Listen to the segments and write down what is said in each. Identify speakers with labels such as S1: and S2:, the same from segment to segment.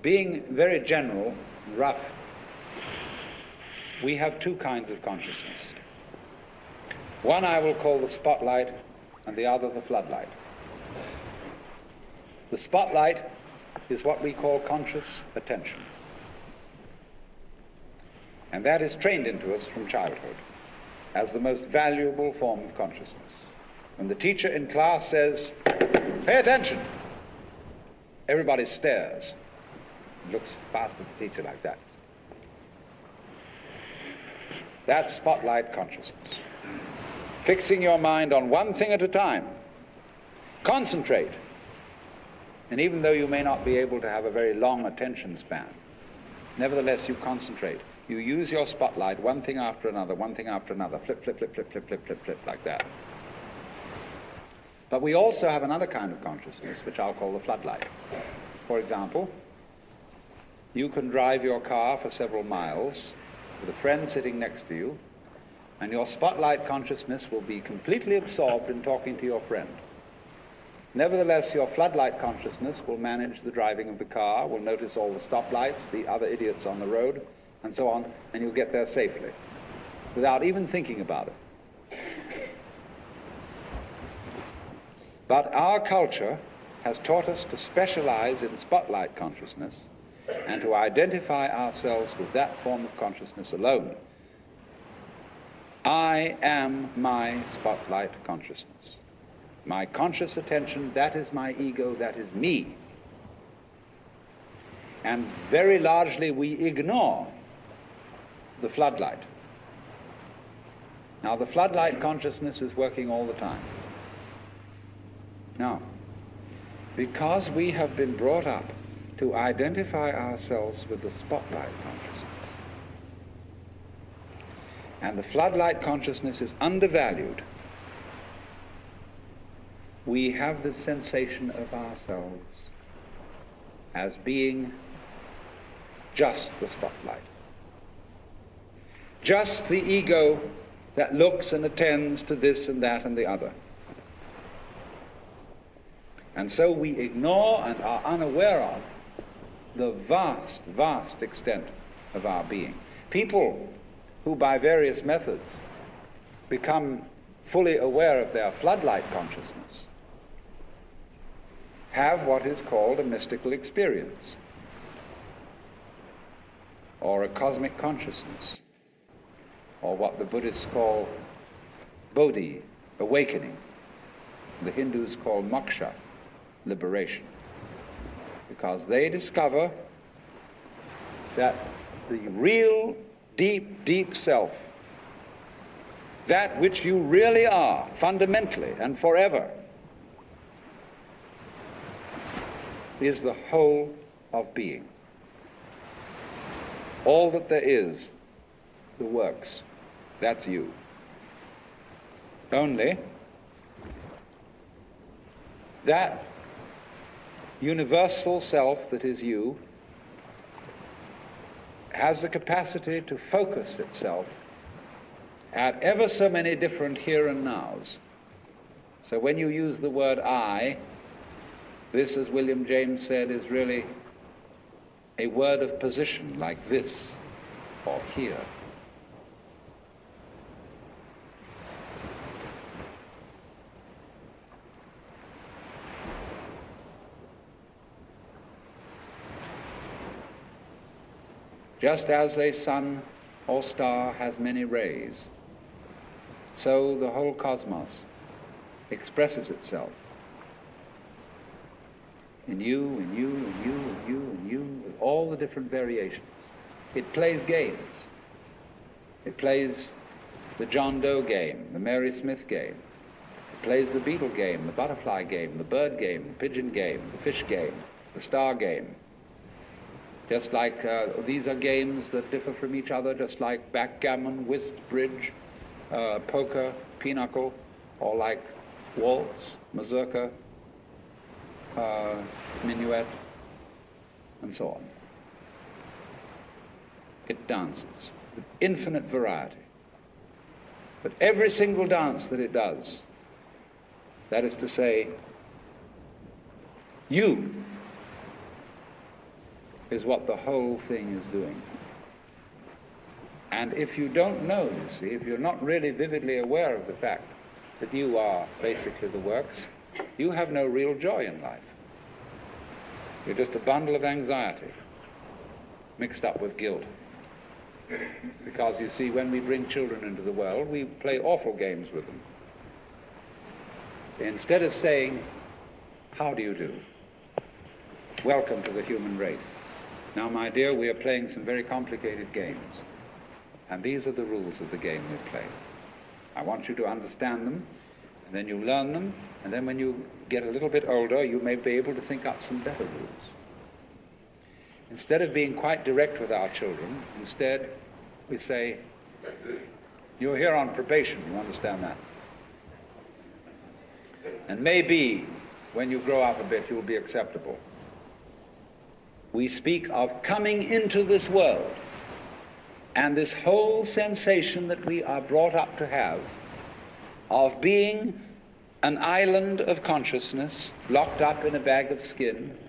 S1: being very general, rough, we have two kinds of consciousness. One I will call the spotlight, and the other the floodlight. The spotlight is what we call conscious attention. And that is trained into us from childhood as the most valuable form of consciousness. When the teacher in class says, "Pay attention," everybody stares and looks fast at the teacher like that. That's spotlight consciousness. Fixing your mind on one thing at a time. Concentrate. And even though you may not be able to have a very long attention span, nevertheless you concentrate. You use your spotlight, one thing after another, flip, flip, flip, flip, flip, flip, flip, flip, like that. But we also have another kind of consciousness, which I'll call the floodlight. For example, you can drive your car for several miles with a friend sitting next to you, and your spotlight consciousness will be completely absorbed in talking to your friend. Nevertheless, your floodlight consciousness will manage the driving of the car, will notice all the stoplights, the other idiots on the road, and so on, and you'll get there safely, without even thinking about it. But our culture has taught us to specialize in spotlight consciousness and to identify ourselves with that form of consciousness alone. I am my spotlight consciousness. My conscious attention, that is my ego, that is me. And very largely we ignore the floodlight. Now, the floodlight consciousness is working all the time. Now, because we have been brought up to identify ourselves with the spotlight consciousness, and the floodlight consciousness is undervalued, we have the sensation of ourselves as being just the spotlight. Just the ego that looks and attends to this and that and the other. And so we ignore and are unaware of the vast, vast extent of our being. People who by various methods become fully aware of their floodlight consciousness have what is called a mystical experience, or a cosmic consciousness, or what the Buddhists call bodhi, awakening. The Hindus call moksha, liberation, because they discover that the real deep, deep self, that which you really are, fundamentally and forever, is the whole of being. All that there is, the works, that's you. Only that universal self that is you has the capacity to focus itself at ever so many different here and nows. So when you use the word I, this, as William James said, is really a word of position, like this or here. Just as a sun or star has many rays, so the whole cosmos expresses itself in you, in you, in you, in you, in you, with all the different variations. It plays games. It plays the John Doe game, the Mary Smith game. It plays the beetle game, the butterfly game, the bird game, the pigeon game, the fish game, the star game. Just like these are games that differ from each other, just like backgammon, whist, bridge, poker, pinochle, or like waltz, mazurka, minuet, and so on. It dances with infinite variety. But every single dance that it does, that is to say, you is what the whole thing is doing. And if you don't know, you see, if you're not really vividly aware of the fact that you are basically the works, you have no real joy in life. You're just a bundle of anxiety mixed up with guilt. Because you see, when we bring children into the world, we play awful games with them. Instead of saying, "How do you do? Welcome to the human race. Now, my dear, we are playing some very complicated games. And these are the rules of the game we play. I want you to understand them, and then you learn them, and then when you get a little bit older, you may be able to think up some better rules." Instead of being quite direct with our children, instead we say, "You're here on probation, you understand that? And maybe when you grow up a bit, you'll be acceptable." We speak of coming into this world, and this whole sensation that we are brought up to have of being an island of consciousness locked up in a bag of skin,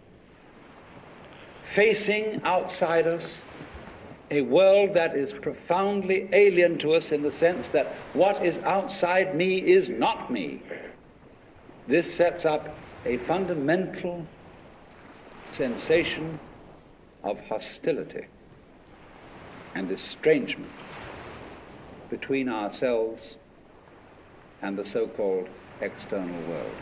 S1: facing outside us a world that is profoundly alien to us in the sense that what is outside me is not me. This sets up a fundamental sensation of hostility and estrangement between ourselves and the so-called external world.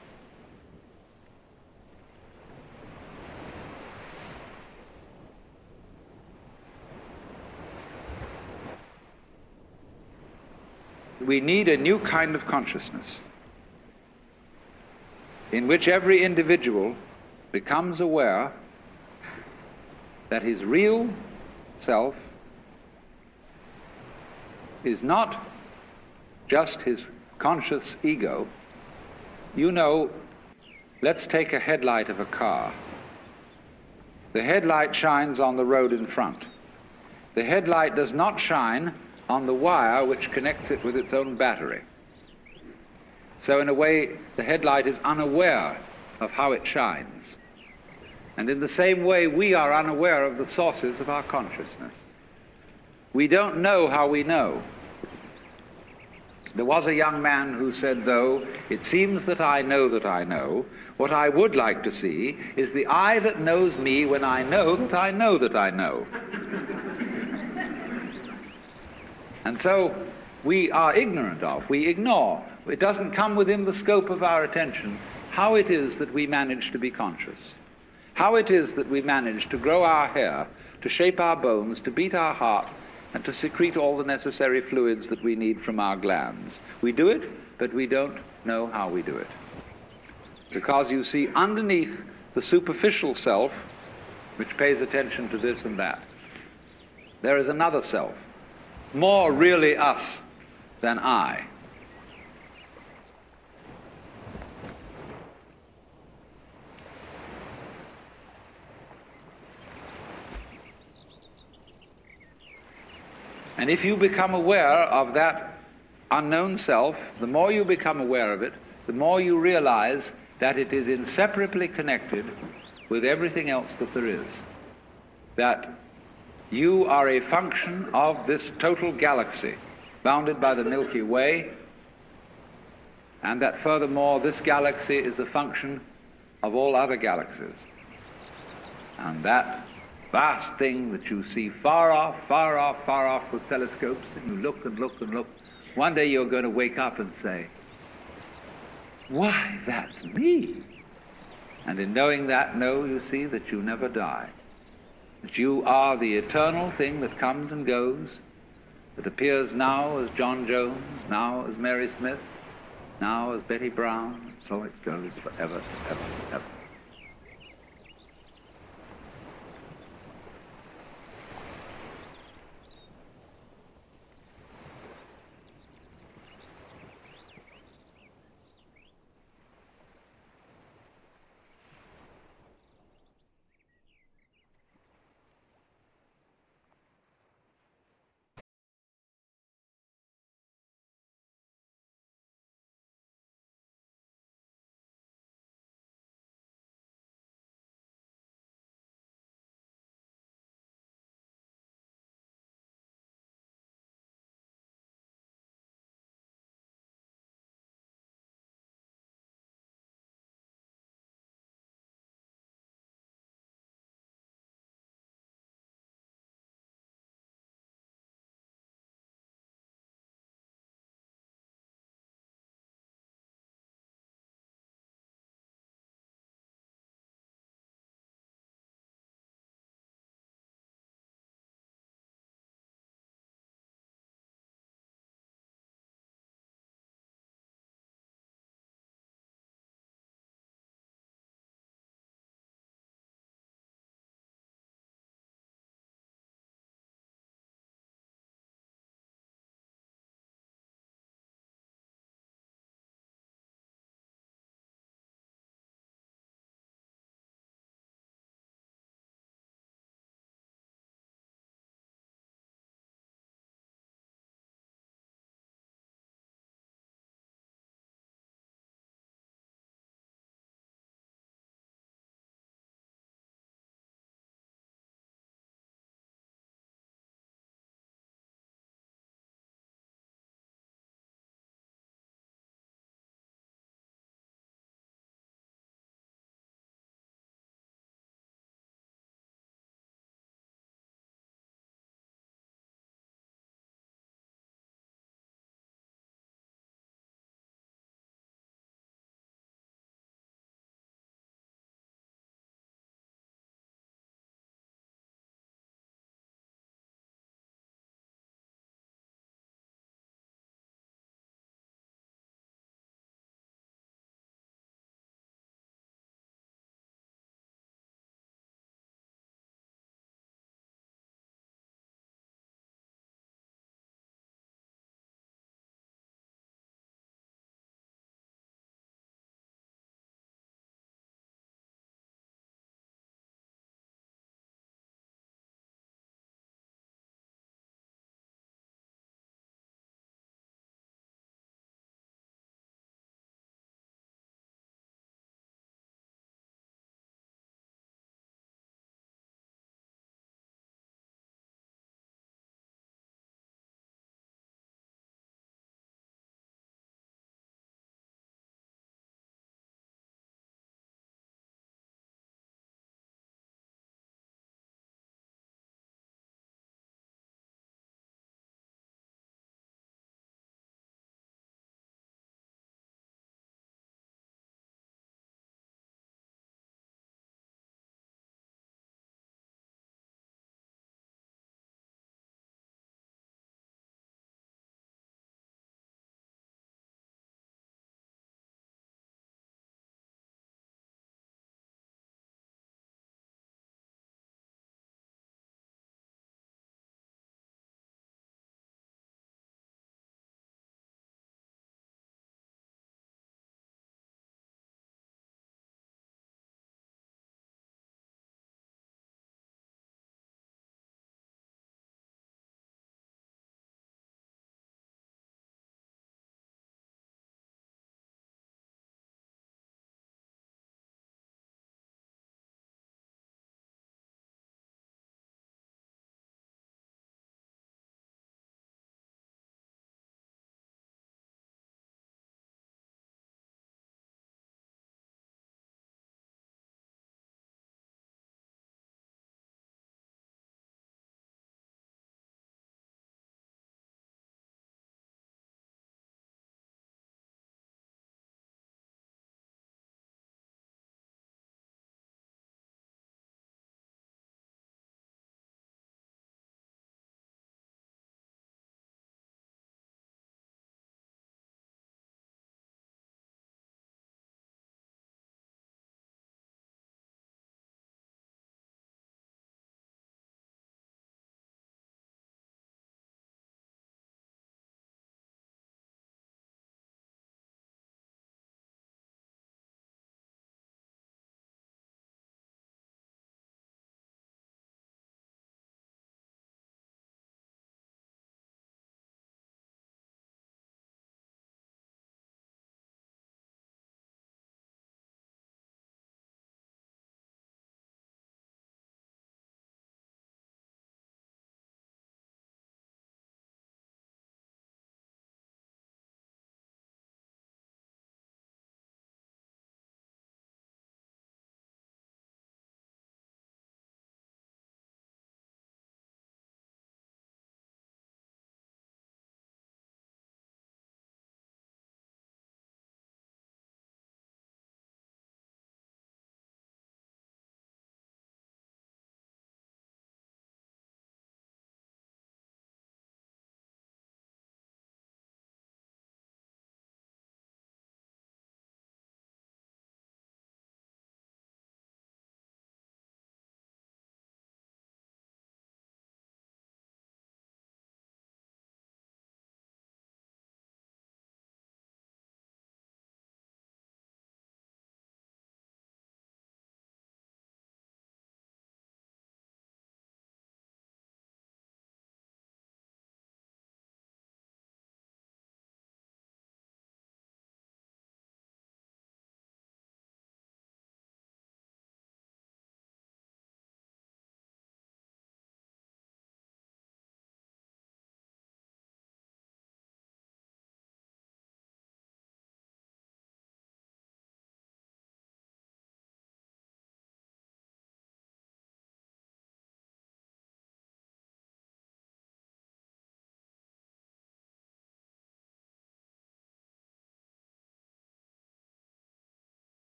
S1: We need a new kind of consciousness in which every individual becomes aware that his real self is not just his conscious ego. You know, let's take a headlight of a car. The headlight shines on the road in front. The headlight does not shine on the wire which connects it with its own battery. So in a way, the headlight is unaware of how it shines. And in the same way, we are unaware of the sources of our consciousness. We don't know how we know. There was a young man who said, though, "It seems that I know that I know. What I would like to see is the eye that knows me when I know that I know that I know." And so we are ignorant of, we ignore, it doesn't come within the scope of our attention how it is that we manage to be conscious, how it is that we manage to grow our hair, to shape our bones, to beat our heart, and to secrete all the necessary fluids that we need from our glands. We do it, but we don't know how we do it. Because you see, underneath the superficial self, which pays attention to this and that, there is another self, more really us than I. And if you become aware of that unknown self, the more you become aware of it, the more you realize that it is inseparably connected with everything else that there is. That you are a function of this total galaxy, bounded by the Milky Way, and that furthermore this galaxy is a function of all other galaxies. And that vast thing that you see far off, far off, far off with telescopes, and you look and look and look, one day you're going to wake up and say, "Why, that's me." And in knowing that, know, you see, that you never die. That you are the eternal thing that comes and goes, that appears now as John Jones, now as Mary Smith, now as Betty Brown, and so it goes forever, ever, ever.